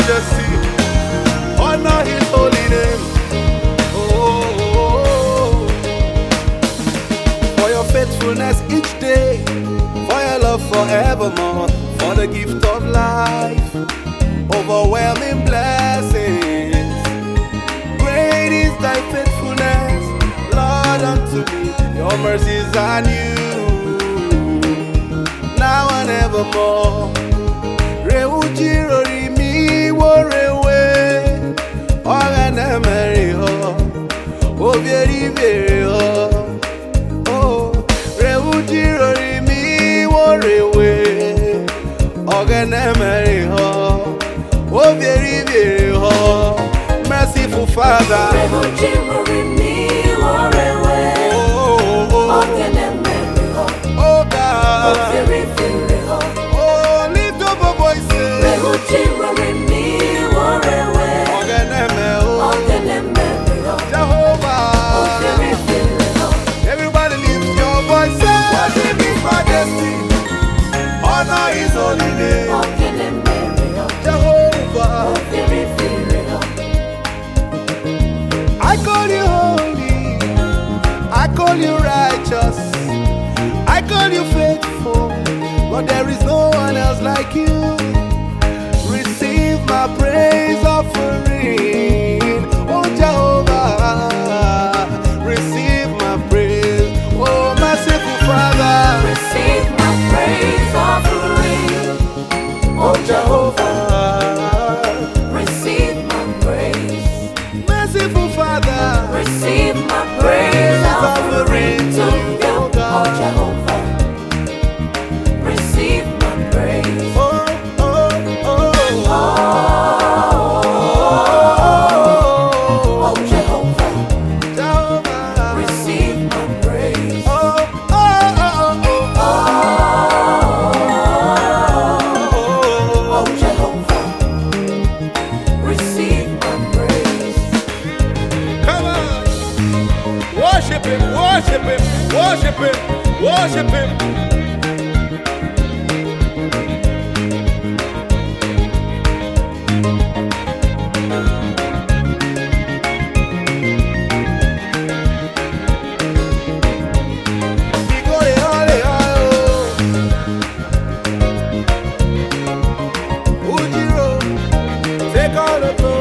majesty, honor his holy name. Oh, for your faithfulness each day, for your love forevermore, for the gift of life, overwhelming blessings. Great is thy faithfulness, Lord, unto me. Your mercies are new, now and evermore. Reujirori mi worewe, ogana meri ho, obieri beri ho. Oh, reujirori mi worewe, ogana meri ho, obieri beri ho. Merciful Father, reujirori mi worewe, ogana meri ho, oh God, obieri beri ho. Reujirori mi worewe, ogana meri ho, Jehovah. obieri beri ho. Everybody lift your voices, worship his majesty, honor his holy name. Ogana meri ho, Jehovah, obieri beri ho. I call you holy, I call you righteous, I call you faithful, but there is no one else like you. Receive my praise offering, oh Jehovah. Receive my praise, oh merciful Father. Receive my praise offering, oh Jehovah. Receive my praise, Merciful Father. receive my praise offering to you, oh Jehovah. Receive my praise, Oh, oh, oh, oh Jehovah. Jehovah. Receive my praise, Oh, oh, oh, oh, oh Jehovah. Receive my praise. come on. Worship him, worship him, worship him, worship him. Take all the glory.